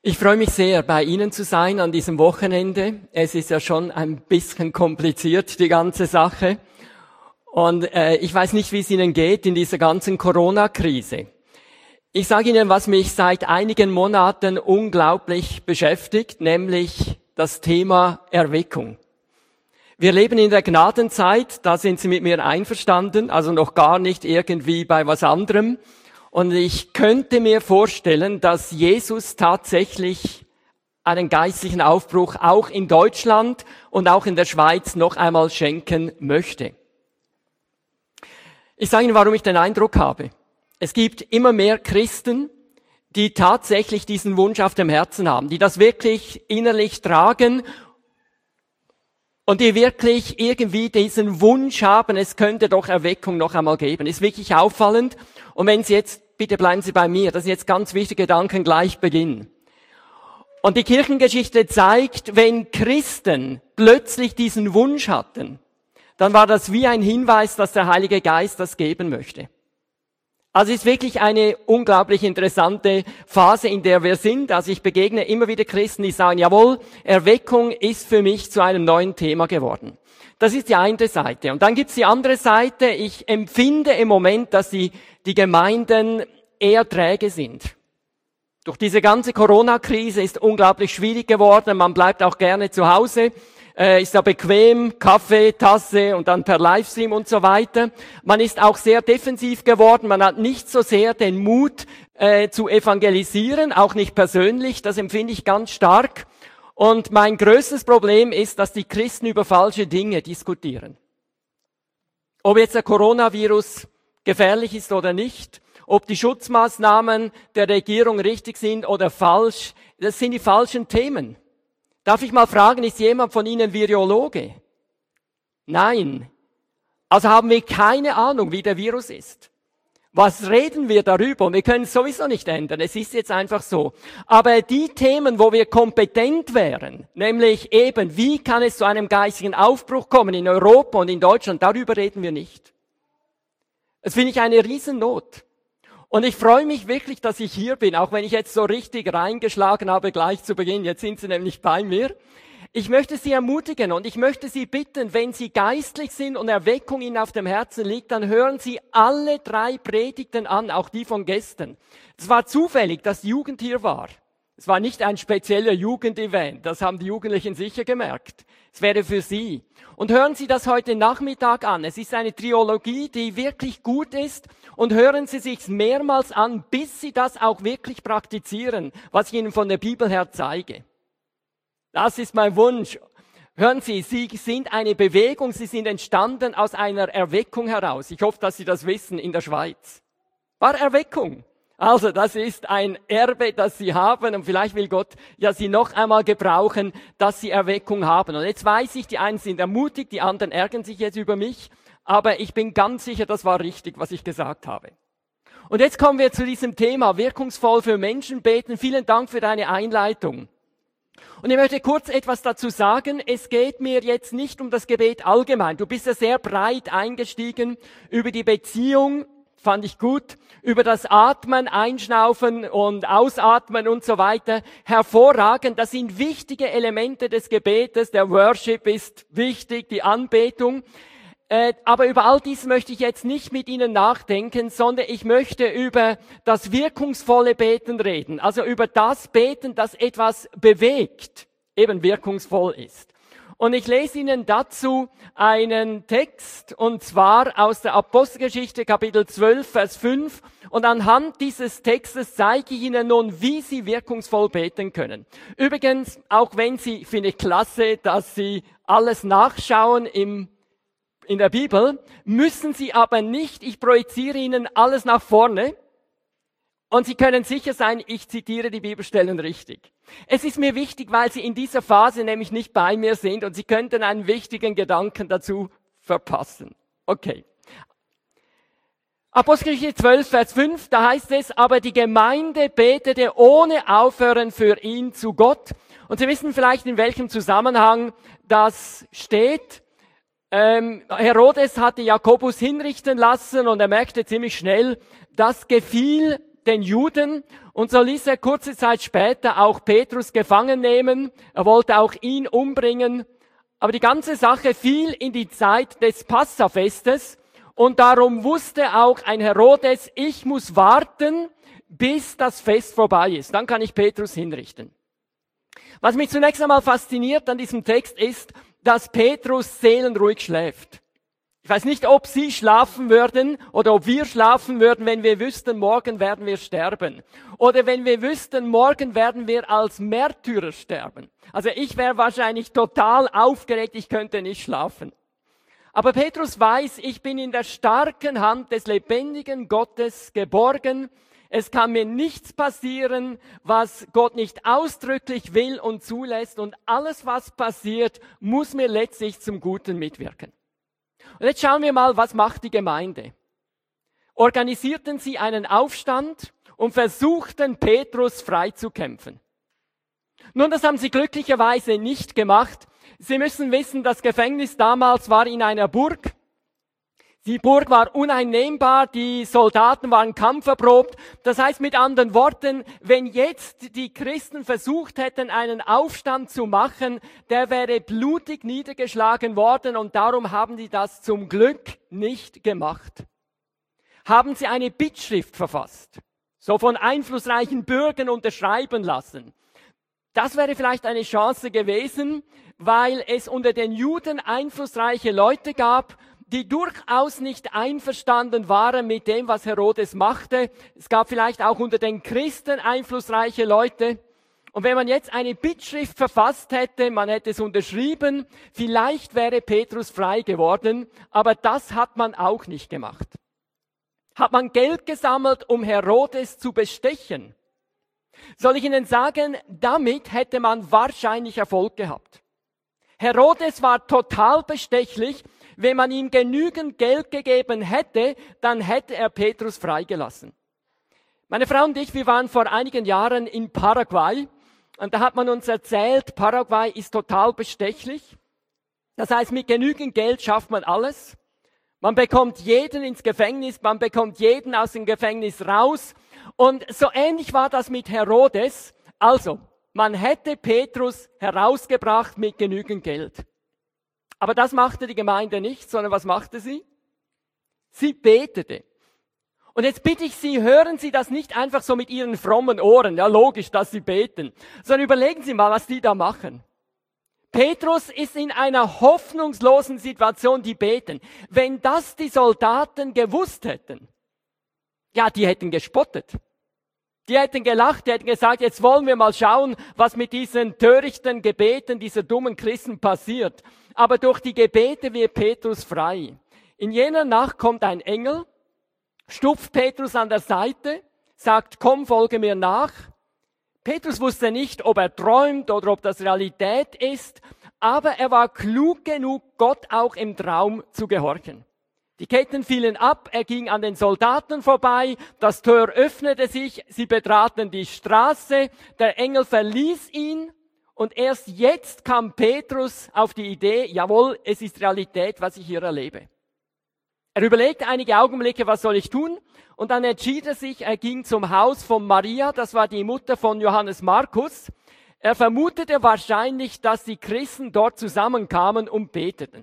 Ich freue mich sehr, bei Ihnen zu sein an diesem Wochenende. Es ist ja schon ein bisschen kompliziert, die ganze Sache. Und ich weiß nicht, wie es Ihnen geht in dieser ganzen Corona-Krise. Ich sage Ihnen, was mich seit einigen Monaten unglaublich beschäftigt, nämlich das Thema Erweckung. Wir leben in der Gnadenzeit, da sind Sie mit mir einverstanden, also noch gar nicht irgendwie bei was anderem. Und ich könnte mir vorstellen, dass Jesus tatsächlich einen geistlichen Aufbruch auch in Deutschland und auch in der Schweiz noch einmal schenken möchte. Ich sage Ihnen, warum ich den Eindruck habe. Es gibt immer mehr Christen, die tatsächlich diesen Wunsch auf dem Herzen haben, die das wirklich innerlich tragen und die wirklich irgendwie diesen Wunsch haben, es könnte doch Erweckung noch einmal geben. Ist wirklich auffallend. Und wenn Sie jetzt, bitte bleiben Sie bei mir, das sind jetzt ganz wichtige Gedanken gleich beginnen. Und die Kirchengeschichte zeigt, wenn Christen plötzlich diesen Wunsch hatten, dann war das wie ein Hinweis, dass der Heilige Geist das geben möchte. Also es ist wirklich eine unglaublich interessante Phase, in der wir sind. Also ich begegne immer wieder Christen, die sagen, jawohl, Erweckung ist für mich zu einem neuen Thema geworden. Das ist die eine Seite. Und dann gibt's die andere Seite. Ich empfinde im Moment, dass die Gemeinden eher träge sind. Durch diese ganze Corona-Krise ist unglaublich schwierig geworden. Man bleibt auch gerne zu Hause. Ist ja bequem, Kaffee, Tasse und dann per Livestream und so weiter. Man ist auch sehr defensiv geworden. Man hat nicht so sehr den Mut zu evangelisieren, auch nicht persönlich. Das empfinde ich ganz stark. Und mein größtes Problem ist, dass die Christen über falsche Dinge diskutieren. Ob jetzt der Coronavirus gefährlich ist oder nicht, ob die Schutzmaßnahmen der Regierung richtig sind oder falsch, das sind die falschen Themen. Darf ich mal fragen, ist jemand von Ihnen Virologe? Nein. Also haben wir keine Ahnung, wie der Virus ist. Was reden wir darüber? Wir können es sowieso nicht ändern. Es ist jetzt einfach so. Aber die Themen, wo wir kompetent wären, nämlich eben, wie kann es zu einem geistigen Aufbruch kommen in Europa und in Deutschland, darüber reden wir nicht. Das finde ich eine Riesennot. Und ich freue mich wirklich, dass ich hier bin, auch wenn ich jetzt so richtig reingeschlagen habe gleich zu Beginn. Jetzt sind Sie nämlich bei mir. Ich möchte Sie ermutigen und ich möchte Sie bitten, wenn Sie geistlich sind und Erweckung Ihnen auf dem Herzen liegt, dann hören Sie alle 3 Predigten an, auch die von gestern. Es war zufällig, dass Jugend hier war. Es war nicht ein spezieller Jugendevent, das haben die Jugendlichen sicher gemerkt. Es wäre für Sie. Und hören Sie das heute Nachmittag an. Es ist eine Triologie, die wirklich gut ist. Und hören Sie sich's mehrmals an, bis Sie das auch wirklich praktizieren, was ich Ihnen von der Bibel her zeige. Das ist mein Wunsch. Hören Sie, Sie sind eine Bewegung, Sie sind entstanden aus einer Erweckung heraus. Ich hoffe, dass Sie das wissen in der Schweiz. War Erweckung. Also das ist ein Erbe, das Sie haben und vielleicht will Gott ja Sie noch einmal gebrauchen, dass Sie Erweckung haben. Und jetzt weiß ich, die einen sind ermutigt, die anderen ärgern sich jetzt über mich, aber ich bin ganz sicher, das war richtig, was ich gesagt habe. Und jetzt kommen wir zu diesem Thema, wirkungsvoll für Menschen beten. Vielen Dank für deine Einleitung. Und ich möchte kurz etwas dazu sagen. Es geht mir jetzt nicht um das Gebet allgemein. Du bist ja sehr breit eingestiegen über die Beziehung, fand ich gut, über das Atmen, Einschnaufen und Ausatmen und so weiter. Hervorragend, das sind wichtige Elemente des Gebetes. Der Worship ist wichtig, die Anbetung. Aber über all dies möchte ich jetzt nicht mit Ihnen nachdenken, sondern ich möchte über das wirkungsvolle Beten reden. Also über das Beten, das etwas bewegt, eben wirkungsvoll ist. Und ich lese Ihnen dazu einen Text, und zwar aus der Apostelgeschichte Kapitel 12, Vers 5. Und anhand dieses Textes zeige ich Ihnen nun, wie Sie wirkungsvoll beten können. Übrigens, auch wenn Sie, finde ich klasse, dass Sie alles nachschauen in der Bibel, müssen Sie aber nicht, ich projiziere Ihnen alles nach vorne und Sie können sicher sein, ich zitiere die Bibelstellen richtig. Es ist mir wichtig, weil Sie in dieser Phase nämlich nicht bei mir sind und Sie könnten einen wichtigen Gedanken dazu verpassen. Okay. Apostelgeschichte 12, Vers 5, da heißt es, aber die Gemeinde betete ohne Aufhören für ihn zu Gott. Und Sie wissen vielleicht, in welchem Zusammenhang das steht. Herodes hatte Jakobus hinrichten lassen und er merkte ziemlich schnell, das gefiel den Juden, und so ließ er kurze Zeit später auch Petrus gefangen nehmen. Er wollte auch ihn umbringen. Aber die ganze Sache fiel in die Zeit des Passafestes und darum wusste auch ein Herodes, ich muss warten, bis das Fest vorbei ist. Dann kann ich Petrus hinrichten. Was mich zunächst einmal fasziniert an diesem Text ist, dass Petrus seelenruhig schläft. Ich weiß nicht, ob Sie schlafen würden oder ob wir schlafen würden, wenn wir wüssten, morgen werden wir sterben. Oder wenn wir wüssten, morgen werden wir als Märtyrer sterben. Also ich wäre wahrscheinlich total aufgeregt, ich könnte nicht schlafen. Aber Petrus weiß, ich bin in der starken Hand des lebendigen Gottes geborgen. Es kann mir nichts passieren, was Gott nicht ausdrücklich will und zulässt. Und alles, was passiert, muss mir letztlich zum Guten mitwirken. Und jetzt schauen wir mal, was macht die Gemeinde? Organisierten sie einen Aufstand und versuchten, Petrus freizukämpfen. Nun, das haben sie glücklicherweise nicht gemacht. Sie müssen wissen, das Gefängnis damals war in einer Burg. Die Burg war uneinnehmbar, die Soldaten waren kampferprobt. Das heißt mit anderen Worten, wenn jetzt die Christen versucht hätten, einen Aufstand zu machen, der wäre blutig niedergeschlagen worden und darum haben die das zum Glück nicht gemacht. Haben sie eine Bittschrift verfasst, so von einflussreichen Bürgern unterschreiben lassen. Das wäre vielleicht eine Chance gewesen, weil es unter den Juden einflussreiche Leute gab, die durchaus nicht einverstanden waren mit dem, was Herodes machte. Es gab vielleicht auch unter den Christen einflussreiche Leute. Und wenn man jetzt eine Bittschrift verfasst hätte, man hätte es unterschrieben, vielleicht wäre Petrus frei geworden, aber das hat man auch nicht gemacht. Hat man Geld gesammelt, um Herodes zu bestechen? Soll ich Ihnen sagen, damit hätte man wahrscheinlich Erfolg gehabt. Herodes war total bestechlich. Wenn man ihm genügend Geld gegeben hätte, dann hätte er Petrus freigelassen. Meine Frau und ich, wir waren vor einigen Jahren in Paraguay und da hat man uns erzählt, Paraguay ist total bestechlich. Das heißt, mit genügend Geld schafft man alles. Man bekommt jeden ins Gefängnis, man bekommt jeden aus dem Gefängnis raus. Und so ähnlich war das mit Herodes. Also, man hätte Petrus herausgebracht mit genügend Geld. Aber das machte die Gemeinde nicht, sondern was machte sie? Sie betete. Und jetzt bitte ich Sie, hören Sie das nicht einfach so mit Ihren frommen Ohren. Ja, logisch, dass Sie beten. Sondern überlegen Sie mal, was die da machen. Petrus ist in einer hoffnungslosen Situation, die beten. Wenn das die Soldaten gewusst hätten, ja, die hätten gespottet. Die hätten gelacht, die hätten gesagt, jetzt wollen wir mal schauen, was mit diesen törichten Gebeten dieser dummen Christen passiert. Aber durch die Gebete wird Petrus frei. In jener Nacht kommt ein Engel, stupft Petrus an der Seite, sagt, komm, folge mir nach. Petrus wusste nicht, ob er träumt oder ob das Realität ist, aber er war klug genug, Gott auch im Traum zu gehorchen. Die Ketten fielen ab, er ging an den Soldaten vorbei, das Tor öffnete sich, sie betraten die Straße, der Engel verließ ihn und erst jetzt kam Petrus auf die Idee, jawohl, es ist Realität, was ich hier erlebe. Er überlegte einige Augenblicke, was soll ich tun? Und dann entschied er sich, er ging zum Haus von Maria, das war die Mutter von Johannes Markus. Er vermutete wahrscheinlich, dass die Christen dort zusammenkamen und beteten.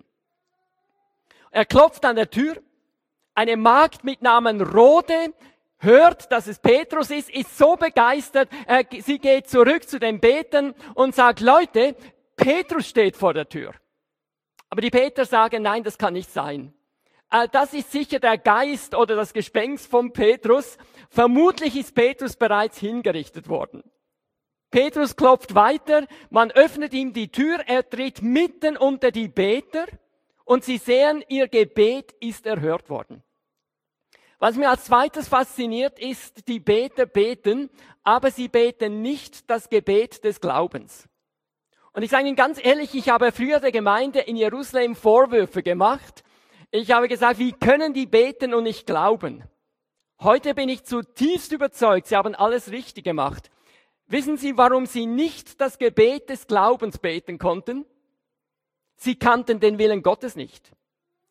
Er klopft an der Tür. Eine Magd mit Namen Rode hört, dass es Petrus ist so begeistert, sie geht zurück zu den Betern und sagt, Leute, Petrus steht vor der Tür. Aber die Beter sagen, nein, das kann nicht sein. Das ist sicher der Geist oder das Gespenst von Petrus. Vermutlich ist Petrus bereits hingerichtet worden. Petrus klopft weiter, man öffnet ihm die Tür, er tritt mitten unter die Beter und sie sehen, ihr Gebet ist erhört worden. Was mir als zweites fasziniert, ist, die Beter beten, aber sie beten nicht das Gebet des Glaubens. Und ich sage Ihnen ganz ehrlich, ich habe früher der Gemeinde in Jerusalem Vorwürfe gemacht. Ich habe gesagt, wie können die beten und nicht glauben? Heute bin ich zutiefst überzeugt, sie haben alles richtig gemacht. Wissen Sie, warum sie nicht das Gebet des Glaubens beten konnten? Sie kannten den Willen Gottes nicht.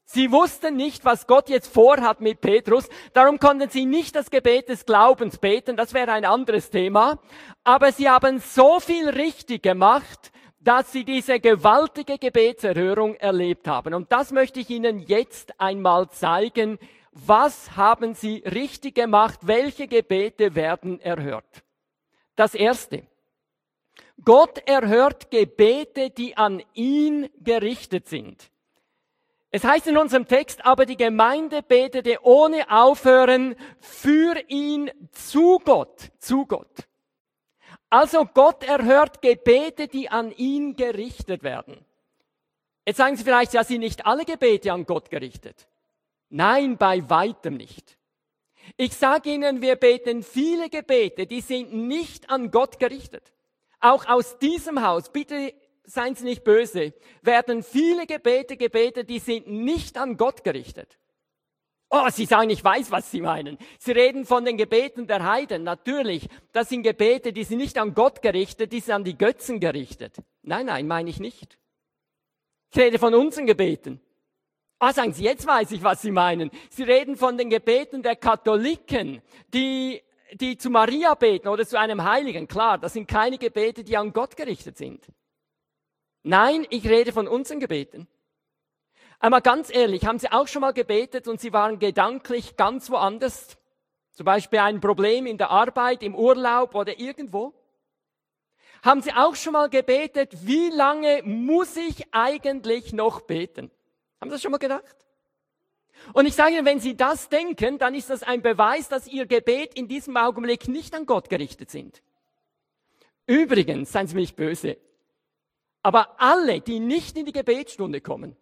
Sie wussten nicht, was Gott jetzt vorhat mit Petrus. Darum konnten sie nicht das Gebet des Glaubens beten. Das wäre ein anderes Thema. Aber sie haben so viel richtig gemacht, dass sie diese gewaltige Gebetserhörung erlebt haben. Und das möchte ich Ihnen jetzt einmal zeigen. Was haben sie richtig gemacht? Welche Gebete werden erhört? Das Erste. Gott erhört Gebete, die an ihn gerichtet sind. Es heißt in unserem Text, aber die Gemeinde betete ohne Aufhören für ihn zu Gott, zu Gott. Also Gott erhört Gebete, die an ihn gerichtet werden. Jetzt sagen Sie vielleicht, ja, sind nicht alle Gebete an Gott gerichtet? Nein, bei weitem nicht. Ich sage Ihnen, wir beten viele Gebete, die sind nicht an Gott gerichtet. Auch aus diesem Haus, bitte seien Sie nicht böse, werden viele Gebete gebetet, die sind nicht an Gott gerichtet. Oh, Sie sagen, ich weiß, was Sie meinen. Sie reden von den Gebeten der Heiden. Natürlich, das sind Gebete, die sind nicht an Gott gerichtet, die sind an die Götzen gerichtet. Nein, nein, meine ich nicht. Ich rede von unseren Gebeten. Ah, sagen Sie, jetzt weiß ich, was Sie meinen. Sie reden von den Gebeten der Katholiken, die zu Maria beten oder zu einem Heiligen. Klar, das sind keine Gebete, die an Gott gerichtet sind. Nein, ich rede von unseren Gebeten. Einmal ganz ehrlich, haben Sie auch schon mal gebetet und Sie waren gedanklich ganz woanders? Zum Beispiel ein Problem in der Arbeit, im Urlaub oder irgendwo? Haben Sie auch schon mal gebetet, wie lange muss ich eigentlich noch beten? Haben Sie das schon mal gedacht? Und ich sage Ihnen, wenn Sie das denken, dann ist das ein Beweis, dass Ihr Gebet in diesem Augenblick nicht an Gott gerichtet sind. Übrigens, seien Sie mir nicht böse, aber alle, die nicht in die Gebetsstunde kommen,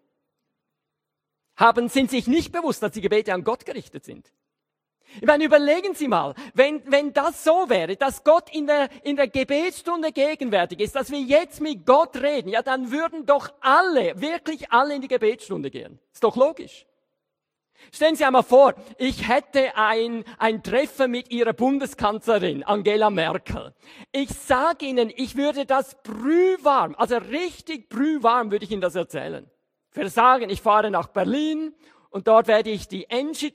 sind sich nicht bewusst, dass die Gebete an Gott gerichtet sind. Ich meine, überlegen Sie mal, wenn das so wäre, dass Gott in der Gebetsstunde gegenwärtig ist, dass wir jetzt mit Gott reden, ja, dann würden doch alle, wirklich alle in die Gebetsstunde gehen. Ist doch logisch. Stellen Sie einmal vor, ich hätte ein Treffen mit Ihrer Bundeskanzlerin Angela Merkel. Ich sage Ihnen, ich würde das brühwarm, also richtig brühwarm würde ich Ihnen das erzählen. Ich würde sagen, ich fahre nach Berlin und dort werde ich die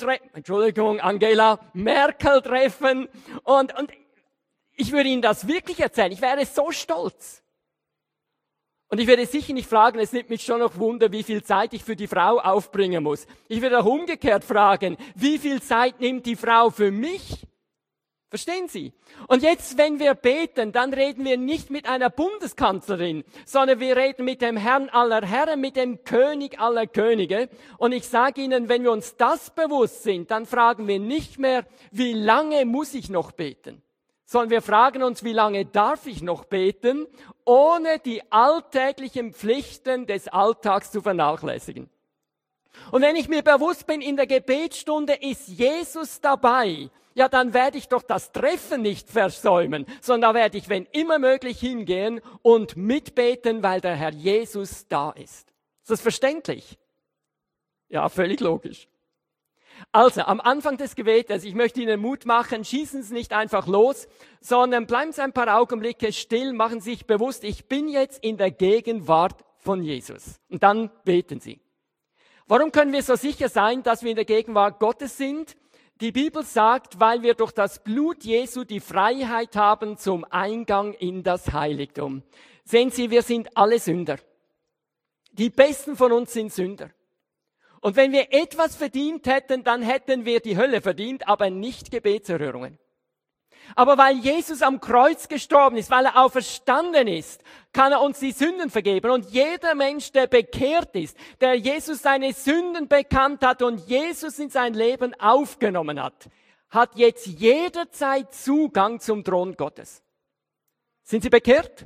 Angela Merkel treffen und ich würde Ihnen das wirklich erzählen. Ich wäre so stolz. Und ich werde sicher nicht fragen, es nimmt mich schon noch Wunder, wie viel Zeit ich für die Frau aufbringen muss. Ich werde auch umgekehrt fragen, wie viel Zeit nimmt die Frau für mich? Verstehen Sie? Und jetzt, wenn wir beten, dann reden wir nicht mit einer Bundeskanzlerin, sondern wir reden mit dem Herrn aller Herren, mit dem König aller Könige. Und ich sage Ihnen, wenn wir uns das bewusst sind, dann fragen wir nicht mehr, wie lange muss ich noch beten? Sondern wir fragen uns, wie lange darf ich noch beten, ohne die alltäglichen Pflichten des Alltags zu vernachlässigen. Und wenn ich mir bewusst bin, in der Gebetsstunde ist Jesus dabei, ja, dann werde ich doch das Treffen nicht versäumen, sondern da werde ich, wenn immer möglich, hingehen und mitbeten, weil der Herr Jesus da ist. Ist das verständlich? Ja, völlig logisch. Also, am Anfang des Gebetes, ich möchte Ihnen Mut machen, schießen Sie nicht einfach los, sondern bleiben Sie ein paar Augenblicke still, machen Sie sich bewusst, ich bin jetzt in der Gegenwart von Jesus. Und dann beten Sie. Warum können wir so sicher sein, dass wir in der Gegenwart Gottes sind? Die Bibel sagt, weil wir durch das Blut Jesu die Freiheit haben zum Eingang in das Heiligtum. Sehen Sie, wir sind alle Sünder. Die Besten von uns sind Sünder. Und wenn wir etwas verdient hätten, dann hätten wir die Hölle verdient, aber nicht Gebetserhörungen. Aber weil Jesus am Kreuz gestorben ist, weil er auferstanden ist, kann er uns die Sünden vergeben. Und jeder Mensch, der bekehrt ist, der Jesus seine Sünden bekannt hat und Jesus in sein Leben aufgenommen hat, hat jetzt jederzeit Zugang zum Thron Gottes. Sind Sie bekehrt?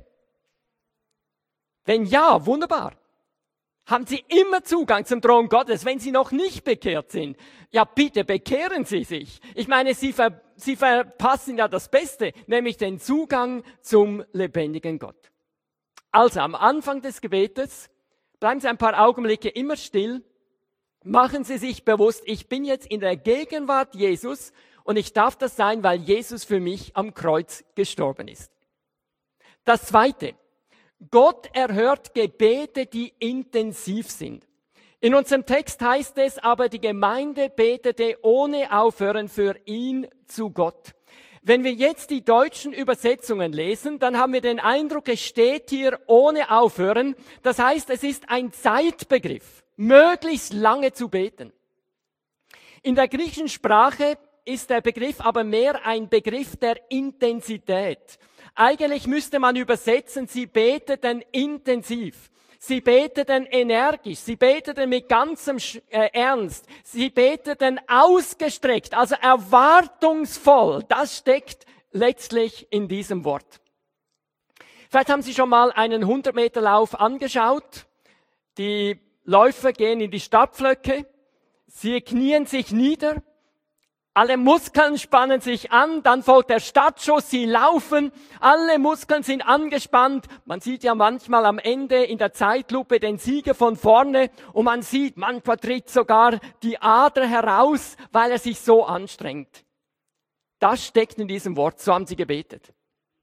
Wenn ja, wunderbar. Haben Sie immer Zugang zum Thron Gottes, wenn Sie noch nicht bekehrt sind? Ja, bitte bekehren Sie sich. Ich meine, Sie verpassen ja das Beste, nämlich den Zugang zum lebendigen Gott. Also am Anfang des Gebetes, bleiben Sie ein paar Augenblicke immer still, machen Sie sich bewusst, ich bin jetzt in der Gegenwart Jesus und ich darf das sein, weil Jesus für mich am Kreuz gestorben ist. Das Zweite. Gott erhört Gebete, die intensiv sind. In unserem Text heißt es, aber die Gemeinde betete ohne Aufhören für ihn zu Gott. Wenn wir jetzt die deutschen Übersetzungen lesen, dann haben wir den Eindruck, es steht hier ohne Aufhören. Das heißt, es ist ein Zeitbegriff, möglichst lange zu beten. In der griechischen Sprache ist der Begriff aber mehr ein Begriff der Intensität. Eigentlich müsste man übersetzen, sie beteten intensiv. Sie beteten energisch, sie beteten mit ganzem Ernst, sie beteten ausgestreckt, also erwartungsvoll. Das steckt letztlich in diesem Wort. Vielleicht haben Sie schon mal einen 100-Meter-Lauf angeschaut. Die Läufer gehen in die Startblöcke, sie knien sich nieder, alle Muskeln spannen sich an, dann folgt der Startschuss, sie laufen, alle Muskeln sind angespannt. Man sieht ja manchmal am Ende in der Zeitlupe den Sieger von vorne und man sieht, manchmal tritt sogar die Ader heraus, weil er sich so anstrengt. Das steckt in diesem Wort, so haben sie gebetet.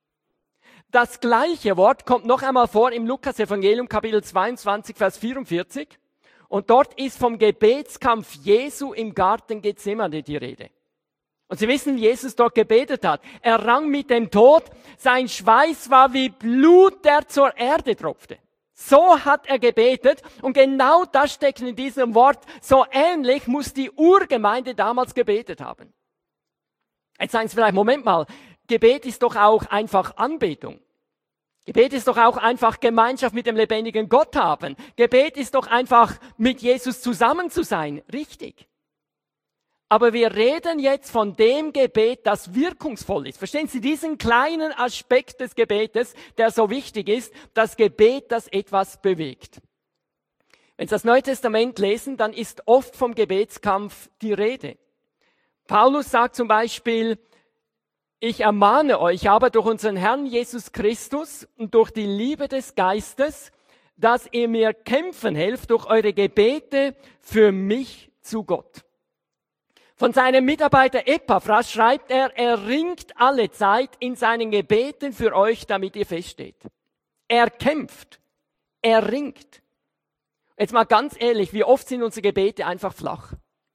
Das gleiche Wort kommt noch einmal vor im Lukas-Evangelium, Kapitel 22, Vers 44. Und dort ist vom Gebetskampf Jesu im Garten Gethsemane die Rede. Und Sie wissen, wie Jesus dort gebetet hat. Er rang mit dem Tod, sein Schweiß war wie Blut, der zur Erde tropfte. So hat er gebetet und genau das steckt in diesem Wort. So ähnlich muss die Urgemeinde damals gebetet haben. Jetzt sagen Sie vielleicht, Moment mal, Gebet ist doch auch einfach Anbetung. Gebet ist doch auch einfach Gemeinschaft mit dem lebendigen Gott haben. Gebet ist doch einfach mit Jesus zusammen zu sein. Richtig. Aber wir reden jetzt von dem Gebet, das wirkungsvoll ist. Verstehen Sie diesen kleinen Aspekt des Gebetes, der so wichtig ist, das Gebet, das etwas bewegt. Wenn Sie das Neue Testament lesen, dann ist oft vom Gebetskampf die Rede. Paulus sagt zum Beispiel, ich ermahne euch aber durch unseren Herrn Jesus Christus und durch die Liebe des Geistes, dass ihr mir kämpfen helft durch eure Gebete für mich zu Gott. Von seinem Mitarbeiter Epaphras schreibt er ringt alle Zeit in seinen Gebeten für euch, damit ihr feststeht. Er kämpft, er ringt. Jetzt mal ganz ehrlich, wie oft sind unsere Gebete einfach flach?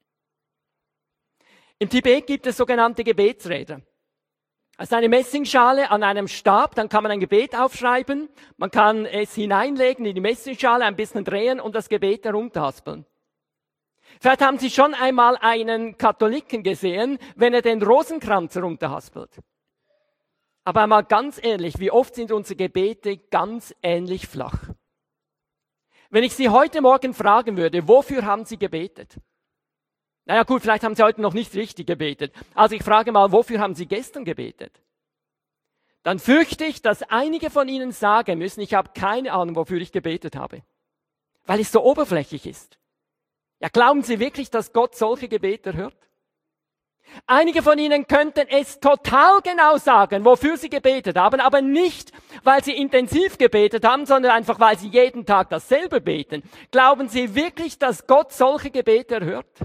Im Tibet gibt es sogenannte Gebetsräder. Also eine Messingschale an einem Stab, dann kann man ein Gebet aufschreiben, man kann es hineinlegen in die Messingschale, ein bisschen drehen und das Gebet herunterhaspeln. Vielleicht haben Sie schon einmal einen Katholiken gesehen, wenn er den Rosenkranz herunterhaspelt. Aber einmal ganz ehrlich, wie oft sind unsere Gebete ganz ähnlich flach? Wenn ich Sie heute Morgen fragen würde, wofür haben Sie gebetet? Naja gut, vielleicht haben Sie heute noch nicht richtig gebetet. Also ich frage mal, wofür haben Sie gestern gebetet? Dann fürchte ich, dass einige von Ihnen sagen müssen, ich habe keine Ahnung, wofür ich gebetet habe. Weil es so oberflächlich ist. Ja, glauben Sie wirklich, dass Gott solche Gebete hört? Einige von Ihnen könnten es total genau sagen, wofür sie gebetet haben, aber nicht, weil sie intensiv gebetet haben, sondern einfach, weil sie jeden Tag dasselbe beten. Glauben Sie wirklich, dass Gott solche Gebete erhört?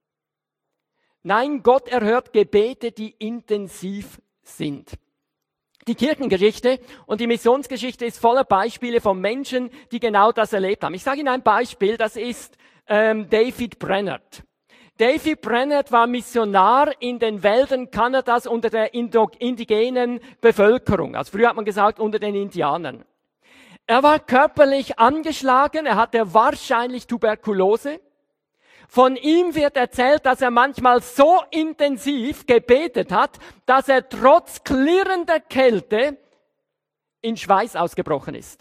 Nein, Gott erhört Gebete, die intensiv sind. Die Kirchengeschichte und die Missionsgeschichte ist voller Beispiele von Menschen, die genau das erlebt haben. Ich sage Ihnen ein Beispiel, das ist David Brainerd. David Brainerd war Missionar in den Wäldern Kanadas unter der indigenen Bevölkerung. Also früher hat man gesagt, unter den Indianern. Er war körperlich angeschlagen, er hatte wahrscheinlich Tuberkulose. Von ihm wird erzählt, dass er manchmal so intensiv gebetet hat, dass er trotz klirrender Kälte in Schweiß ausgebrochen ist.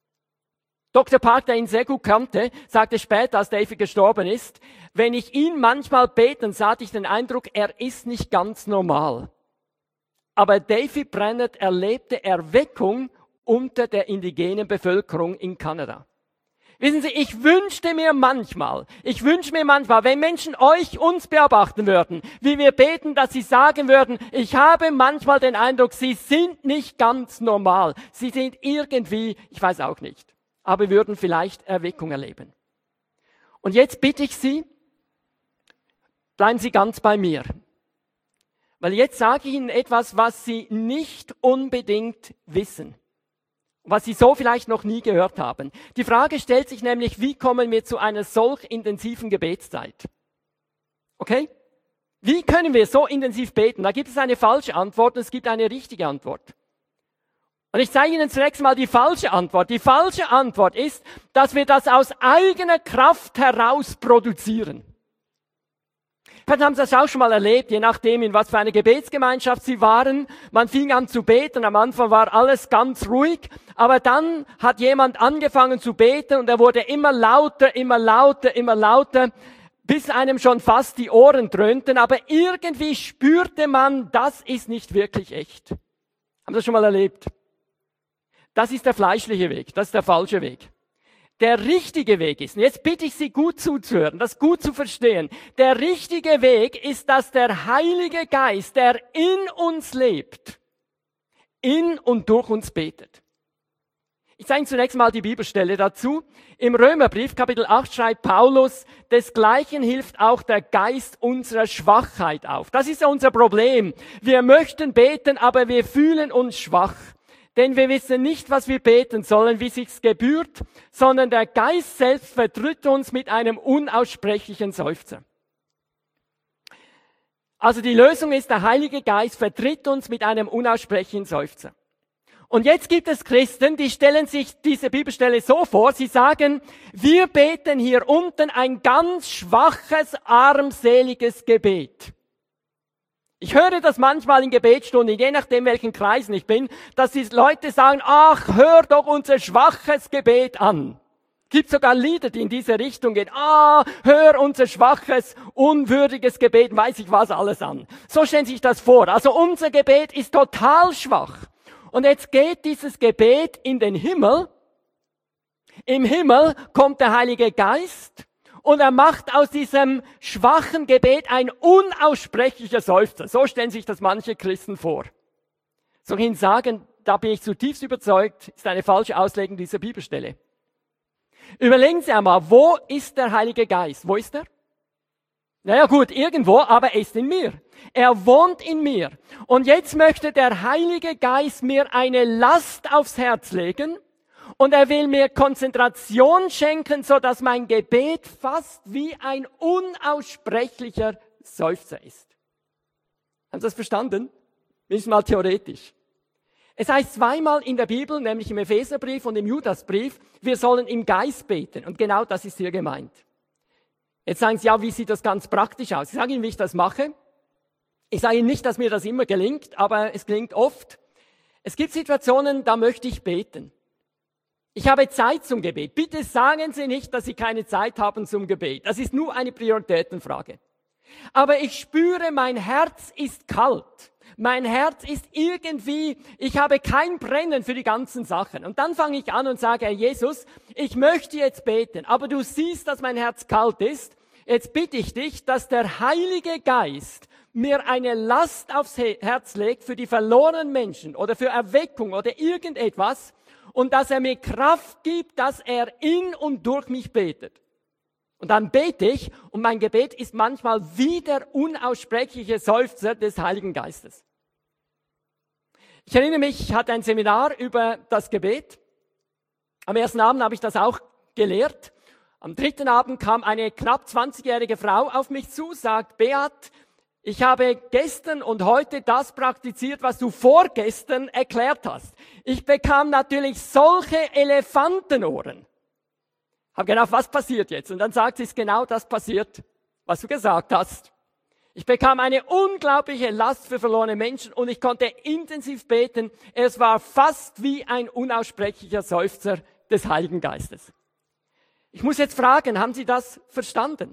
Dr. Park, der ihn sehr gut kannte, sagte später, als David gestorben ist, wenn ich ihn manchmal beten sah, hatte ich den Eindruck, er ist nicht ganz normal. Aber David Brainerd erlebte Erweckung unter der indigenen Bevölkerung in Kanada. Wissen Sie, ich wünsche mir manchmal, wenn Menschen uns beobachten würden, wie wir beten, dass sie sagen würden, ich habe manchmal den Eindruck, sie sind nicht ganz normal. Sie sind irgendwie, ich weiß auch nicht, aber würden vielleicht Erweckung erleben. Und jetzt bitte ich Sie, bleiben Sie ganz bei mir. Weil jetzt sage ich Ihnen etwas, was Sie nicht unbedingt wissen. was Sie so vielleicht noch nie gehört haben. Die Frage stellt sich nämlich, wie kommen wir zu einer solch intensiven Gebetszeit? Okay? Wie können wir so intensiv beten? Da gibt es eine falsche Antwort und es gibt eine richtige Antwort. Und ich zeige Ihnen zunächst mal die falsche Antwort. Die falsche Antwort ist, dass wir das aus eigener Kraft heraus produzieren. Vielleicht haben Sie das auch schon mal erlebt, je nachdem, in was für eine Gebetsgemeinschaft Sie waren. Man fing an zu beten, am Anfang war alles ganz ruhig, aber dann hat jemand angefangen zu beten und er wurde immer lauter, immer lauter, immer lauter, bis einem schon fast die Ohren dröhnten, aber irgendwie spürte man, das ist nicht wirklich echt. Haben Sie das schon mal erlebt? Das ist der fleischliche Weg, das ist der falsche Weg. Der richtige Weg ist, und jetzt bitte ich Sie gut zuzuhören, das gut zu verstehen, der richtige Weg ist, dass der Heilige Geist, der in uns lebt, in und durch uns betet. Ich zeige Ihnen zunächst mal die Bibelstelle dazu. Im Römerbrief, Kapitel 8, schreibt Paulus, desgleichen hilft auch der Geist unserer Schwachheit auf. Das ist ja unser Problem. Wir möchten beten, aber wir fühlen uns schwach. Denn wir wissen nicht, was wir beten sollen, wie sich's gebührt, sondern der Geist selbst vertritt uns mit einem unaussprechlichen Seufzer. Also die Lösung ist, der Heilige Geist vertritt uns mit einem unaussprechlichen Seufzer. Und jetzt gibt es Christen, die stellen sich diese Bibelstelle so vor, sie sagen, wir beten hier unten ein ganz schwaches, armseliges Gebet. Ich höre das manchmal in Gebetsstunden, je nachdem, welchen Kreisen ich bin, dass die Leute sagen, ach, hör doch unser schwaches Gebet an. Gibt sogar Lieder, die in diese Richtung gehen. Hör unser schwaches, unwürdiges Gebet, weiß ich was alles an. So stellen Sie sich das vor. Also unser Gebet ist total schwach. Und jetzt geht dieses Gebet in den Himmel. Im Himmel kommt der Heilige Geist. Und er macht aus diesem schwachen Gebet ein unaussprechlicher Seufzer. So stellen sich das manche Christen vor. Soll ich Ihnen sagen, da bin ich zutiefst überzeugt, ist eine falsche Auslegung dieser Bibelstelle. Überlegen Sie einmal, wo ist der Heilige Geist? Wo ist er? Naja gut, irgendwo, aber er ist in mir. Er wohnt in mir. Und jetzt möchte der Heilige Geist mir eine Last aufs Herz legen. Und er will mir Konzentration schenken, so dass mein Gebet fast wie ein unaussprechlicher Seufzer ist. Haben Sie das verstanden? Mindestens mal theoretisch. Es heißt zweimal in der Bibel, nämlich im Epheserbrief und im Judasbrief, wir sollen im Geist beten. Und genau das ist hier gemeint. Jetzt sagen Sie, ja, wie sieht das ganz praktisch aus? Ich sage Ihnen, wie ich das mache. Ich sage Ihnen nicht, dass mir das immer gelingt, aber es gelingt oft. Es gibt Situationen, da möchte ich beten. Ich habe Zeit zum Gebet. Bitte sagen Sie nicht, dass Sie keine Zeit haben zum Gebet. Das ist nur eine Prioritätenfrage. Aber ich spüre, mein Herz ist kalt. Mein Herz ist irgendwie, ich habe kein Brennen für die ganzen Sachen. Und dann fange ich an und sage, Herr Jesus, ich möchte jetzt beten, aber du siehst, dass mein Herz kalt ist. Jetzt bitte ich dich, dass der Heilige Geist mir eine Last aufs Herz legt für die verlorenen Menschen oder für Erweckung oder irgendetwas, und dass er mir Kraft gibt, dass er in und durch mich betet. Und dann bete ich und mein Gebet ist manchmal wie der unaussprechliche Seufzer des Heiligen Geistes. Ich erinnere mich, ich hatte ein Seminar über das Gebet. Am ersten Abend habe ich das auch gelehrt. Am dritten Abend kam eine knapp 20-jährige Frau auf mich zu, sagt, Beat, ich habe gestern und heute das praktiziert, was du vorgestern erklärt hast. Ich bekam natürlich solche Elefantenohren. Hab gedacht, was passiert jetzt? Und dann sagt sie, es ist genau das passiert, was du gesagt hast. Ich bekam eine unglaubliche Last für verlorene Menschen und ich konnte intensiv beten. Es war fast wie ein unaussprechlicher Seufzer des Heiligen Geistes. Ich muss jetzt fragen, haben Sie das verstanden?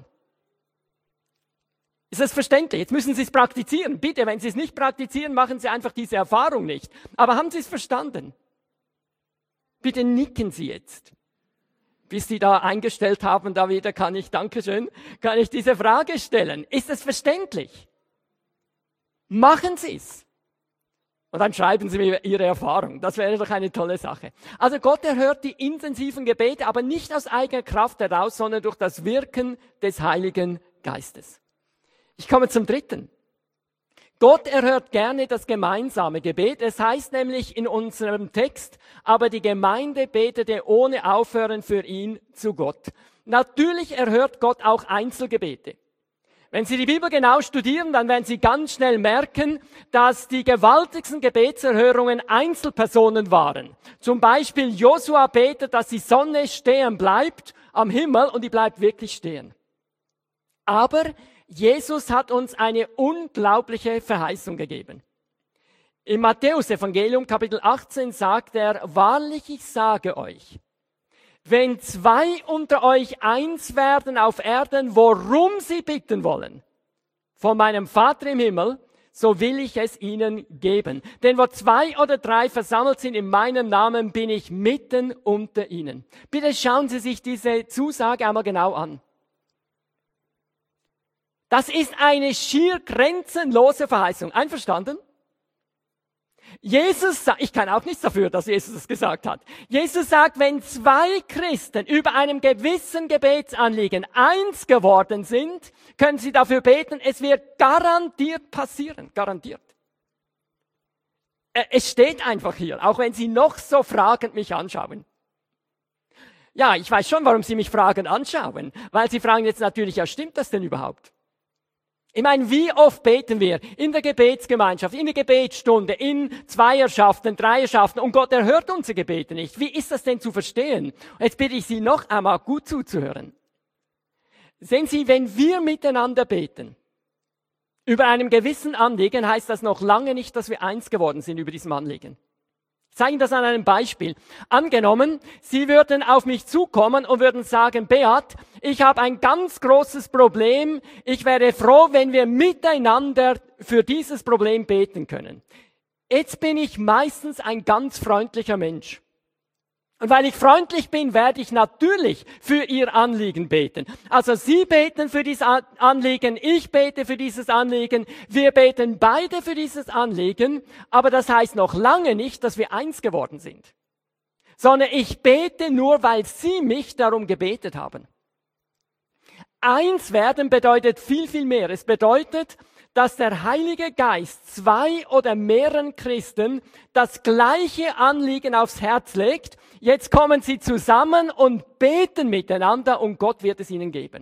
Ist das verständlich? Jetzt müssen Sie es praktizieren. Bitte, wenn Sie es nicht praktizieren, machen Sie einfach diese Erfahrung nicht. Aber haben Sie es verstanden? Bitte nicken Sie jetzt. Bis Sie da eingestellt haben, da wieder kann ich diese Frage stellen. Ist es verständlich? Machen Sie es. Und dann schreiben Sie mir Ihre Erfahrung. Das wäre doch eine tolle Sache. Also Gott erhört die intensiven Gebete, aber nicht aus eigener Kraft heraus, sondern durch das Wirken des Heiligen Geistes. Ich komme zum dritten. Gott erhört gerne das gemeinsame Gebet. Es heißt nämlich in unserem Text, aber die Gemeinde betete ohne Aufhören für ihn zu Gott. Natürlich erhört Gott auch Einzelgebete. Wenn Sie die Bibel genau studieren, dann werden Sie ganz schnell merken, dass die gewaltigsten Gebetserhörungen Einzelpersonen waren. Zum Beispiel Josua betet, dass die Sonne stehen bleibt am Himmel und die bleibt wirklich stehen. Aber Jesus hat uns eine unglaubliche Verheißung gegeben. Im Matthäus-Evangelium, Kapitel 18, sagt er, wahrlich, ich sage euch, wenn 2 unter euch eins werden auf Erden, worum sie bitten wollen, von meinem Vater im Himmel, so will ich es ihnen geben. Denn wo 2 oder 3 versammelt sind in meinem Namen, bin ich mitten unter ihnen. Bitte schauen Sie sich diese Zusage einmal genau an. Das ist eine schier grenzenlose Verheißung. Einverstanden? Jesus sagt, ich kann auch nichts dafür, dass Jesus es gesagt hat. Jesus sagt, wenn 2 Christen über einem gewissen Gebetsanliegen eins geworden sind, können sie dafür beten, es wird garantiert passieren. Garantiert. Es steht einfach hier, auch wenn Sie noch so fragend mich anschauen. Ja, ich weiß schon, warum Sie mich fragend anschauen, weil Sie fragen jetzt natürlich, ja, stimmt das denn überhaupt? Ich meine, wie oft beten wir in der Gebetsgemeinschaft, in der Gebetsstunde, in Zweierschaften, Dreierschaften und Gott erhört unsere Gebete nicht. Wie ist das denn zu verstehen? Jetzt bitte ich Sie noch einmal gut zuzuhören. Sehen Sie, wenn wir miteinander beten, über einem gewissen Anliegen, heißt das noch lange nicht, dass wir eins geworden sind über diesem Anliegen. Ich zeige Ihnen das an einem Beispiel. Angenommen, Sie würden auf mich zukommen und würden sagen, Beat, ich habe ein ganz großes Problem. Ich wäre froh, wenn wir miteinander für dieses Problem beten können. Jetzt bin ich meistens ein ganz freundlicher Mensch. Und weil ich freundlich bin, werde ich natürlich für Ihr Anliegen beten. Also Sie beten für dieses Anliegen, ich bete für dieses Anliegen, wir beten beide für dieses Anliegen, aber das heißt noch lange nicht, dass wir eins geworden sind. Sondern ich bete nur, weil Sie mich darum gebetet haben. Eins werden bedeutet viel, viel mehr. Es bedeutet, dass der Heilige Geist 2 oder mehreren Christen das gleiche Anliegen aufs Herz legt. Jetzt kommen sie zusammen und beten miteinander und Gott wird es ihnen geben.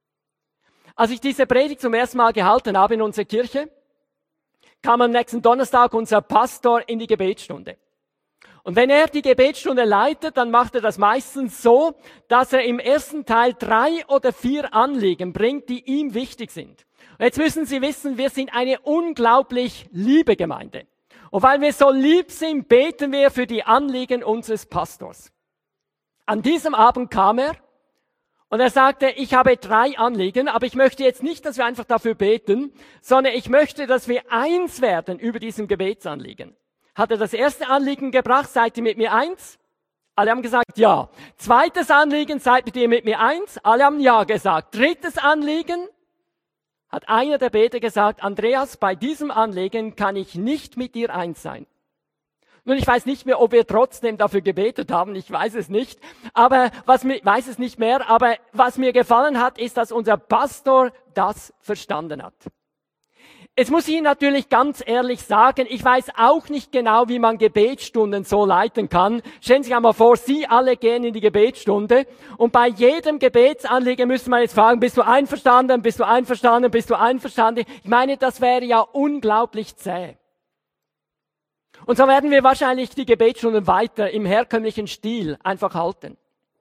Als ich diese Predigt zum ersten Mal gehalten habe in unserer Kirche, kam am nächsten Donnerstag unser Pastor in die Gebetsstunde. Und wenn er die Gebetsstunde leitet, dann macht er das meistens so, dass er im ersten Teil 3 oder 4 Anliegen bringt, die ihm wichtig sind. Und jetzt müssen Sie wissen, wir sind eine unglaublich liebe Gemeinde. Und weil wir so lieb sind, beten wir für die Anliegen unseres Pastors. An diesem Abend kam er und er sagte, ich habe 3 Anliegen, aber ich möchte jetzt nicht, dass wir einfach dafür beten, sondern ich möchte, dass wir eins werden über diesem Gebetsanliegen. Hat er das erste Anliegen gebracht, seid ihr mit mir eins? Alle haben gesagt, ja. Zweites Anliegen, seid ihr mit mir eins? Alle haben ja gesagt. Drittes Anliegen, hat einer der Beter gesagt, Andreas, bei diesem Anliegen kann ich nicht mit dir eins sein. Nun, ich weiß nicht mehr, ob wir trotzdem dafür gebetet haben, ich weiß es nicht, aber was mir gefallen hat, ist, dass unser Pastor das verstanden hat. Jetzt muss ich Ihnen natürlich ganz ehrlich sagen, ich weiß auch nicht genau, wie man Gebetsstunden so leiten kann. Stellen Sie sich einmal vor, Sie alle gehen in die Gebetsstunde und bei jedem Gebetsanliegen müsste man jetzt fragen, bist du einverstanden, bist du einverstanden, bist du einverstanden? Ich meine, das wäre ja unglaublich zäh. Und so werden wir wahrscheinlich die Gebetsstunden weiter im herkömmlichen Stil einfach halten.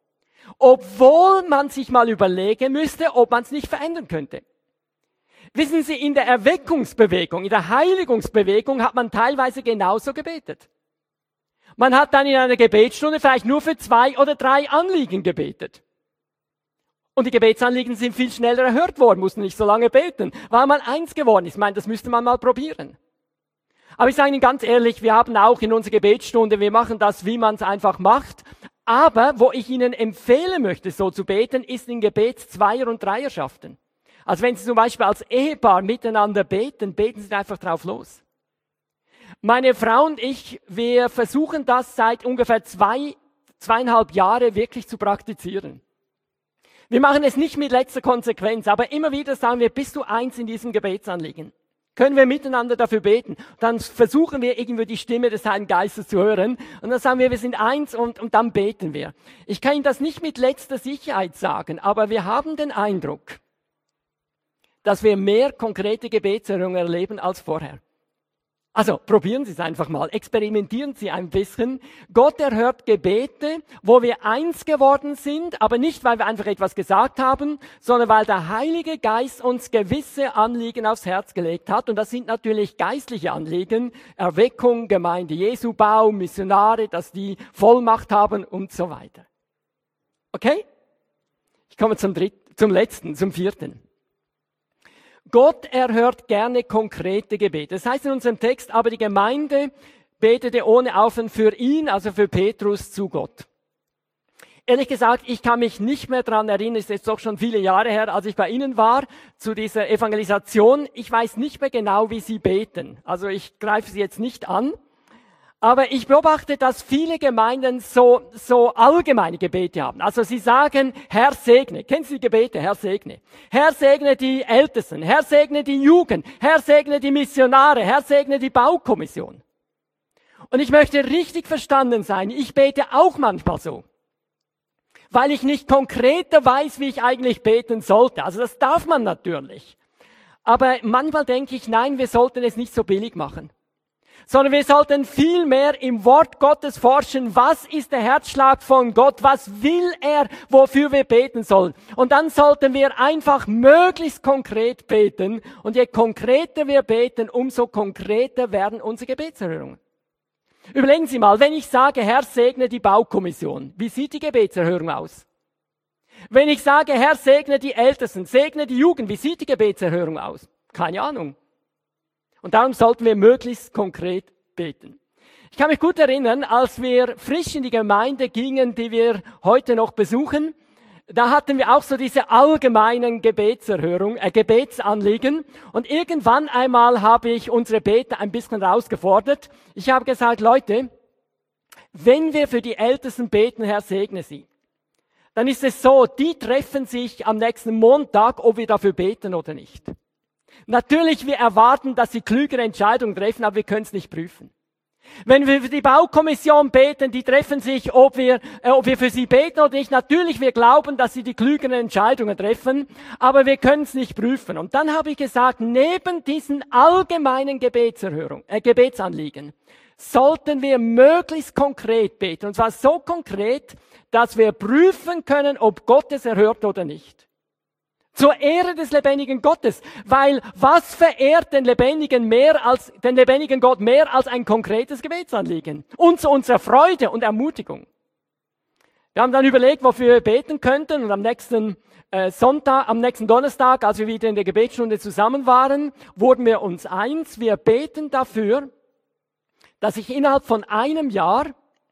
Obwohl man sich mal überlegen müsste, ob man es nicht verändern könnte. Wissen Sie, in der Erweckungsbewegung, in der Heiligungsbewegung hat man teilweise genauso gebetet. Man hat dann in einer Gebetsstunde vielleicht nur für 2 oder 3 Anliegen gebetet. Und die Gebetsanliegen sind viel schneller erhört worden, mussten nicht so lange beten, weil man eins geworden ist. Ich meine, das müsste man mal probieren. Aber ich sage Ihnen ganz ehrlich, wir haben auch in unserer Gebetsstunde, wir machen das, wie man es einfach macht. Aber wo ich Ihnen empfehlen möchte, so zu beten, ist in Gebets-Zweier- und Dreierschaften. Also wenn Sie zum Beispiel als Ehepaar miteinander beten, beten Sie einfach drauf los. Meine Frau und ich, wir versuchen das seit ungefähr 2,5 Jahren wirklich zu praktizieren. Wir machen es nicht mit letzter Konsequenz, aber immer wieder sagen wir, bist du eins in diesem Gebetsanliegen? Können wir miteinander dafür beten? Dann versuchen wir irgendwie die Stimme des Heiligen Geistes zu hören. Und dann sagen wir sind eins und dann beten wir. Ich kann Ihnen das nicht mit letzter Sicherheit sagen, aber wir haben den Eindruck, dass wir mehr konkrete Gebetserhörungen erleben als vorher. Also probieren Sie es einfach mal, experimentieren Sie ein bisschen. Gott erhört Gebete, wo wir eins geworden sind, aber nicht, weil wir einfach etwas gesagt haben, sondern weil der Heilige Geist uns gewisse Anliegen aufs Herz gelegt hat. Und das sind natürlich geistliche Anliegen, Erweckung, Gemeinde Jesu, Bau, Missionare, dass die Vollmacht haben und so weiter. Okay? Ich komme zum vierten. Gott erhört gerne konkrete Gebete. Das heißt in unserem Text, aber die Gemeinde betete ohne Aufhören für ihn, also für Petrus, zu Gott. Ehrlich gesagt, ich kann mich nicht mehr daran erinnern, es ist jetzt doch schon viele Jahre her, als ich bei Ihnen war, zu dieser Evangelisation. Ich weiß nicht mehr genau, wie Sie beten. Also ich greife Sie jetzt nicht an. Aber ich beobachte, dass viele Gemeinden so allgemeine Gebete haben. Also sie sagen, Herr segne. Kennen Sie die Gebete? Herr segne. Herr segne die Ältesten. Herr segne die Jugend. Herr segne die Missionare. Herr segne die Baukommission. Und ich möchte richtig verstanden sein. Ich bete auch manchmal so. Weil ich nicht konkreter weiß, wie ich eigentlich beten sollte. Also das darf man natürlich. Aber manchmal denke ich, nein, wir sollten es nicht so billig machen. Sondern wir sollten viel mehr im Wort Gottes forschen. Was ist der Herzschlag von Gott? Was will er, wofür wir beten sollen? Und dann sollten wir einfach möglichst konkret beten. Und je konkreter wir beten, umso konkreter werden unsere Gebetserhörungen. Überlegen Sie mal, wenn ich sage, Herr segne die Baukommission, wie sieht die Gebetserhörung aus? Wenn ich sage, Herr segne die Ältesten, segne die Jugend, wie sieht die Gebetserhörung aus? Keine Ahnung. Und darum sollten wir möglichst konkret beten. Ich kann mich gut erinnern, als wir frisch in die Gemeinde gingen, die wir heute noch besuchen, da hatten wir auch so diese allgemeinen Gebetsanliegen. Und irgendwann einmal habe ich unsere Beter ein bisschen herausgefordert. Ich habe gesagt, Leute, wenn wir für die Ältesten beten, Herr segne sie, dann ist es so, die treffen sich am nächsten Montag, ob wir dafür beten oder nicht. Natürlich, wir erwarten, dass sie klügere Entscheidungen treffen, aber wir können es nicht prüfen. Wenn wir für die Baukommission beten, die treffen sich, ob wir für sie beten oder nicht. Natürlich, wir glauben, dass sie die klügeren Entscheidungen treffen, aber wir können es nicht prüfen. Und dann habe ich gesagt, neben diesen allgemeinen Gebetsanliegen sollten wir möglichst konkret beten. Und zwar so konkret, dass wir prüfen können, ob Gott es erhört oder nicht. Zur Ehre des lebendigen Gottes. Weil was verehrt den lebendigen Gott mehr als ein konkretes Gebetsanliegen? Und zu unserer Freude und Ermutigung. Wir haben dann überlegt, wofür wir beten könnten. Und am nächsten Donnerstag, als wir wieder in der Gebetsstunde zusammen waren, wurden wir uns eins. Wir beten dafür, dass sich innerhalb von einem Jahr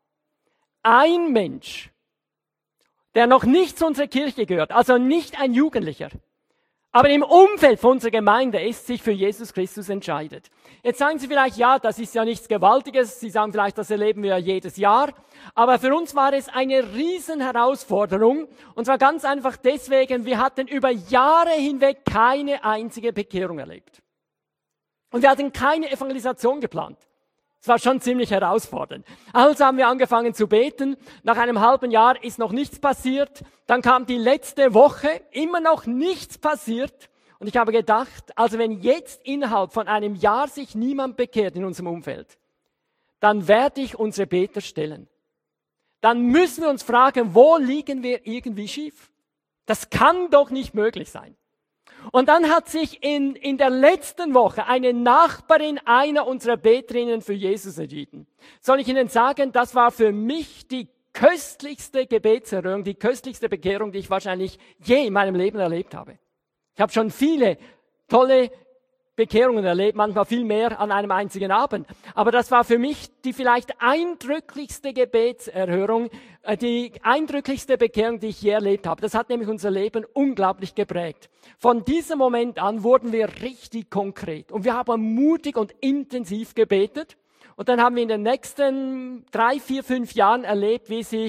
ein Mensch, der noch nicht zu unserer Kirche gehört, also nicht ein Jugendlicher, aber im Umfeld von unserer Gemeinde ist, sich für Jesus Christus entscheidet. Jetzt sagen Sie vielleicht, ja, das ist ja nichts Gewaltiges. Sie sagen vielleicht, das erleben wir ja jedes Jahr. Aber für uns war es eine riesen Herausforderung. Und zwar ganz einfach deswegen, wir hatten über Jahre hinweg keine einzige Bekehrung erlebt. Und wir hatten keine Evangelisation geplant. Es war schon ziemlich herausfordernd. Also haben wir angefangen zu beten. Nach einem halben Jahr ist noch nichts passiert. Dann kam die letzte Woche, immer noch nichts passiert. Und ich habe gedacht, also wenn jetzt innerhalb von einem Jahr sich niemand bekehrt in unserem Umfeld, dann werde ich unsere Beter stellen. Dann müssen wir uns fragen, wo liegen wir irgendwie schief? Das kann doch nicht möglich sein. Und dann hat sich in der letzten Woche eine Nachbarin einer unserer Beterinnen für Jesus entschieden. Soll ich Ihnen sagen, das war für mich die köstlichste Gebetserhörung, die köstlichste Bekehrung, die ich wahrscheinlich je in meinem Leben erlebt habe. Ich habe schon viele tolle Bekehrungen erlebt, manchmal viel mehr an einem einzigen Abend. Aber das war für mich die vielleicht eindrücklichste Gebetserhörung, die eindrücklichste Bekehrung, die ich je erlebt habe. Das hat nämlich unser Leben unglaublich geprägt. Von diesem Moment an wurden wir richtig konkret. Und wir haben mutig und intensiv gebetet. Und dann haben wir in den nächsten 3, 4, 5 Jahren erlebt, wie sich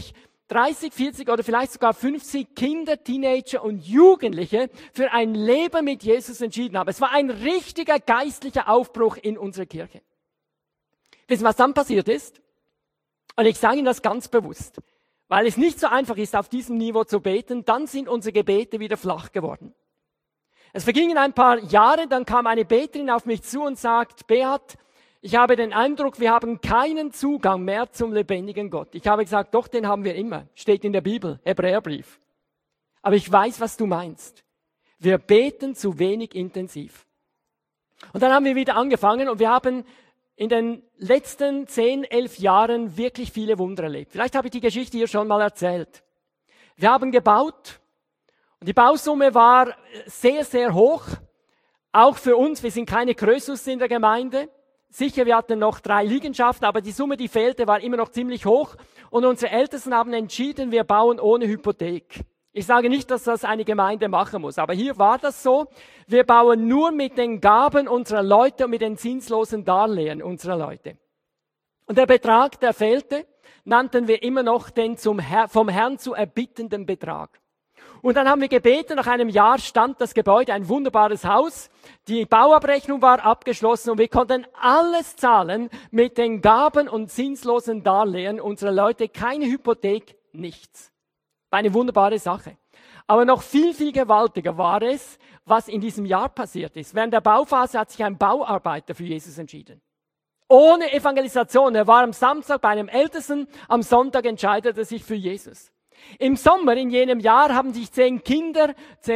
30, 40 oder vielleicht sogar 50 Kinder, Teenager und Jugendliche für ein Leben mit Jesus entschieden haben. Es war ein richtiger geistlicher Aufbruch in unserer Kirche. Wissen Sie, was dann passiert ist? Und ich sage Ihnen das ganz bewusst, weil es nicht so einfach ist, auf diesem Niveau zu beten, dann sind unsere Gebete wieder flach geworden. Es vergingen ein paar Jahre, dann kam eine Beterin auf mich zu und sagt, Beat, ich habe den Eindruck, wir haben keinen Zugang mehr zum lebendigen Gott. Ich habe gesagt, doch, den haben wir immer. Steht in der Bibel, Hebräerbrief. Aber ich weiß, was du meinst. Wir beten zu wenig intensiv. Und dann haben wir wieder angefangen und wir haben in den letzten 10, 11 Jahren wirklich viele Wunder erlebt. Vielleicht habe ich die Geschichte hier schon mal erzählt. Wir haben gebaut und die Bausumme war sehr, sehr hoch. Auch für uns, wir sind keine Krösus in der Gemeinde. Sicher, wir hatten noch 3 Liegenschaften, aber die Summe, die fehlte, war immer noch ziemlich hoch. Und unsere Ältesten haben entschieden, wir bauen ohne Hypothek. Ich sage nicht, dass das eine Gemeinde machen muss, aber hier war das so. Wir bauen nur mit den Gaben unserer Leute und mit den zinslosen Darlehen unserer Leute. Und der Betrag, der fehlte, nannten wir immer noch den vom Herrn zu erbittenden Betrag. Und dann haben wir gebeten, nach einem Jahr stand das Gebäude, ein wunderbares Haus, die Bauabrechnung war abgeschlossen und wir konnten alles zahlen mit den Gaben und zinslosen Darlehen unserer Leute, keine Hypothek, nichts. War eine wunderbare Sache. Aber noch viel, viel gewaltiger war es, was in diesem Jahr passiert ist. Während der Bauphase hat sich ein Bauarbeiter für Jesus entschieden. Ohne Evangelisation. Er war am Samstag bei einem Ältesten, am Sonntag entscheidet er sich für Jesus. Im Sommer in jenem Jahr haben sich 10 Kinder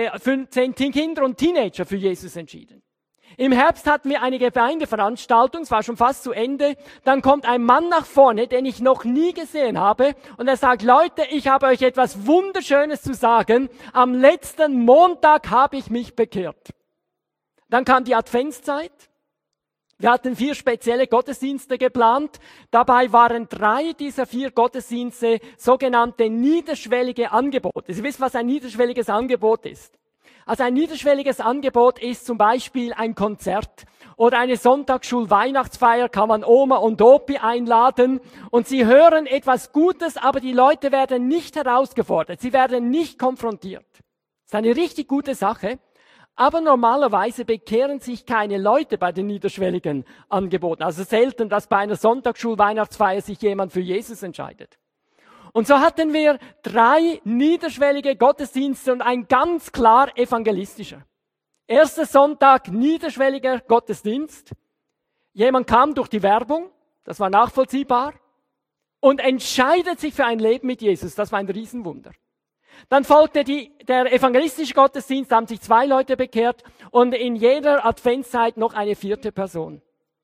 und Teenager für Jesus entschieden. Im Herbst hatten wir eine Gemeindeveranstaltung, es war schon fast zu Ende. Dann kommt ein Mann nach vorne, den ich noch nie gesehen habe. Und er sagt, Leute, ich habe euch etwas Wunderschönes zu sagen. Am letzten Montag habe ich mich bekehrt. Dann kam die Adventszeit. Wir hatten 4 spezielle Gottesdienste geplant. Dabei waren 3 dieser 4 Gottesdienste sogenannte niederschwellige Angebote. Sie wissen, was ein niederschwelliges Angebot ist. Also ein niederschwelliges Angebot ist zum Beispiel ein Konzert oder eine Sonntagsschul-Weihnachtsfeier, kann man Oma und Opi einladen und sie hören etwas Gutes, aber die Leute werden nicht herausgefordert, sie werden nicht konfrontiert. Das ist eine richtig gute Sache. Aber normalerweise bekehren sich keine Leute bei den niederschwelligen Angeboten. Also selten, dass bei einer Sonntagsschul-Weihnachtsfeier sich jemand für Jesus entscheidet. Und so hatten wir 3 niederschwellige Gottesdienste und ein ganz klar evangelistischer. Erster Sonntag, niederschwelliger Gottesdienst. Jemand kam durch die Werbung, das war nachvollziehbar, und entscheidet sich für ein Leben mit Jesus. Das war ein Riesenwunder. Dann folgte der evangelistische Gottesdienst, da haben sich 2 Leute bekehrt und in jeder Adventszeit noch eine 4. Person.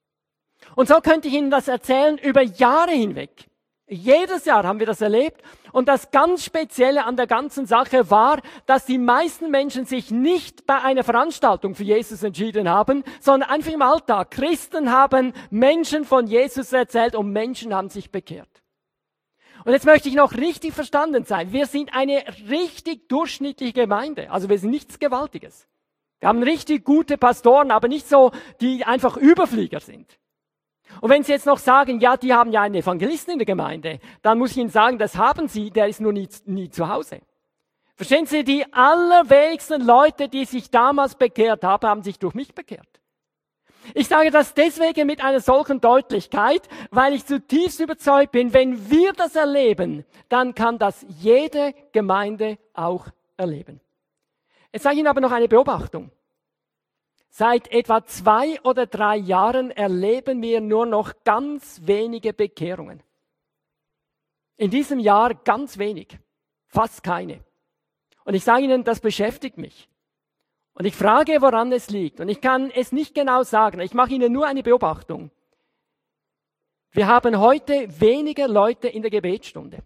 Und so könnte ich Ihnen das erzählen über Jahre hinweg. Jedes Jahr haben wir das erlebt und das ganz Spezielle an der ganzen Sache war, dass die meisten Menschen sich nicht bei einer Veranstaltung für Jesus entschieden haben, sondern einfach im Alltag. Christen haben Menschen von Jesus erzählt und Menschen haben sich bekehrt. Und jetzt möchte ich noch richtig verstanden sein. Wir sind eine richtig durchschnittliche Gemeinde. Also wir sind nichts Gewaltiges. Wir haben richtig gute Pastoren, aber nicht so, die einfach Überflieger sind. Und wenn Sie jetzt noch sagen, ja, die haben ja einen Evangelisten in der Gemeinde, dann muss ich Ihnen sagen, das haben Sie, der ist nur nie zu Hause. Verstehen Sie, die allerwenigsten Leute, die sich damals bekehrt haben, haben sich durch mich bekehrt. Ich sage das deswegen mit einer solchen Deutlichkeit, weil ich zutiefst überzeugt bin, wenn wir das erleben, dann kann das jede Gemeinde auch erleben. Jetzt sage ich Ihnen aber noch eine Beobachtung. Seit etwa 2 oder 3 Jahren erleben wir nur noch ganz wenige Bekehrungen. In diesem Jahr ganz wenig, fast keine. Und ich sage Ihnen, das beschäftigt mich. Und ich frage, woran es liegt. Und ich kann es nicht genau sagen. Ich mache Ihnen nur eine Beobachtung. Wir haben heute weniger Leute in der Gebetsstunde.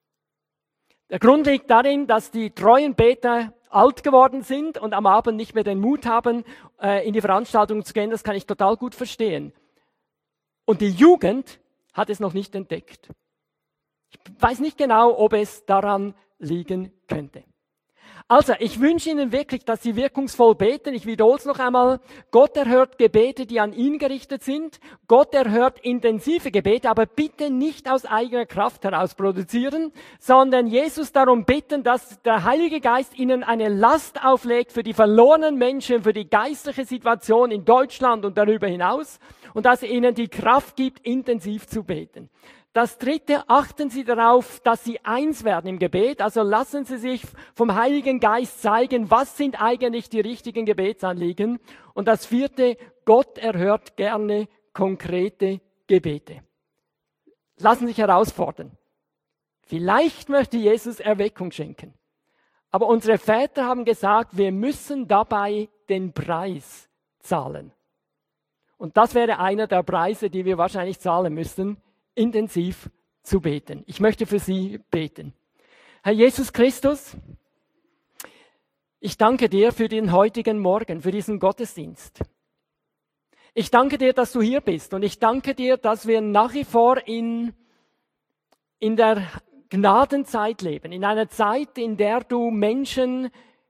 Der Grund liegt darin, dass die treuen Beter alt geworden sind und am Abend nicht mehr den Mut haben, in die Veranstaltung zu gehen. Das kann ich total gut verstehen. Und die Jugend hat es noch nicht entdeckt. Ich weiß nicht genau, ob es daran liegen könnte. Also, ich wünsche Ihnen wirklich, dass Sie wirkungsvoll beten. Ich wiederhole es noch einmal. Gott erhört Gebete, die an ihn gerichtet sind. Gott erhört intensive Gebete, aber bitte nicht aus eigener Kraft heraus produzieren, sondern Jesus darum bitten, dass der Heilige Geist Ihnen eine Last auflegt für die verlorenen Menschen, für die geistliche Situation in Deutschland und darüber hinaus und dass er Ihnen die Kraft gibt, intensiv zu beten. Das Dritte, achten Sie darauf, dass Sie eins werden im Gebet. Also lassen Sie sich vom Heiligen Geist zeigen, was sind eigentlich die richtigen Gebetsanliegen. Und das Vierte, Gott erhört gerne konkrete Gebete. Lassen Sie sich herausfordern. Vielleicht möchte Jesus Erweckung schenken. Aber unsere Väter haben gesagt, wir müssen dabei den Preis zahlen. Und das wäre einer der Preise, die wir wahrscheinlich zahlen müssen, intensiv zu beten. Ich möchte für Sie beten. Herr Jesus Christus, ich danke dir für den heutigen Morgen, für diesen Gottesdienst. Ich danke dir, dass du hier bist und ich danke dir, dass wir nach wie vor in der Gnadenzeit leben, in einer Zeit, in der du Menschen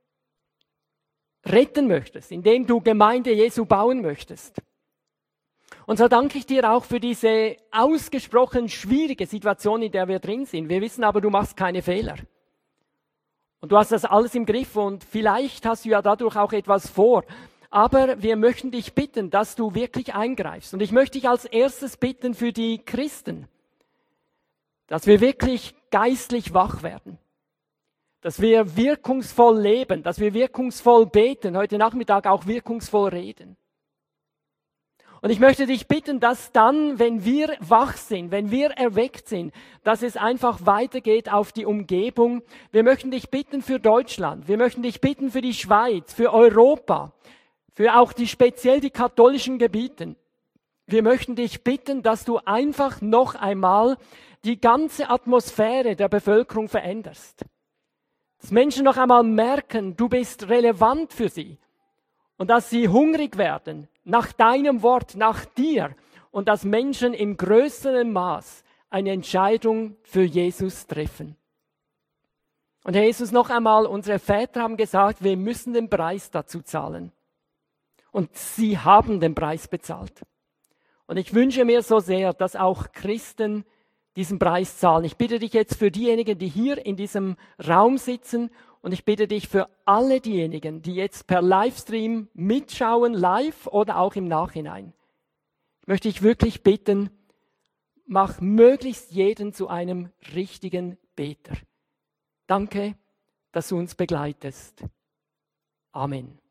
retten möchtest, in dem du Gemeinde Jesu bauen möchtest. Und so danke ich dir auch für diese ausgesprochen schwierige Situation, in der wir drin sind. Wir wissen aber, du machst keine Fehler. Und du hast das alles im Griff und vielleicht hast du ja dadurch auch etwas vor. Aber wir möchten dich bitten, dass du wirklich eingreifst. Und ich möchte dich als erstes bitten für die Christen, dass wir wirklich geistlich wach werden. Dass wir wirkungsvoll leben, dass wir wirkungsvoll beten, heute Nachmittag auch wirkungsvoll reden. Und ich möchte dich bitten, dass dann, wenn wir wach sind, wenn wir erweckt sind, dass es einfach weitergeht auf die Umgebung. Wir möchten dich bitten für Deutschland, wir möchten dich bitten für die Schweiz, für Europa, für auch speziell die katholischen Gebiete. Wir möchten dich bitten, dass du einfach noch einmal die ganze Atmosphäre der Bevölkerung veränderst. Dass Menschen noch einmal merken, du bist relevant für sie und dass sie hungrig werden nach deinem Wort, nach dir und dass Menschen im größeren Maß eine Entscheidung für Jesus treffen. Und Herr Jesus, noch einmal, unsere Väter haben gesagt, wir müssen den Preis dazu zahlen. Und sie haben den Preis bezahlt. Und ich wünsche mir so sehr, dass auch Christen diesen Preis zahlen. Ich bitte dich jetzt für diejenigen, die hier in diesem Raum sitzen und ich bitte dich für alle diejenigen, die jetzt per Livestream mitschauen, live oder auch im Nachhinein. Ich möchte dich wirklich bitten, mach möglichst jeden zu einem richtigen Beter. Danke, dass du uns begleitest. Amen.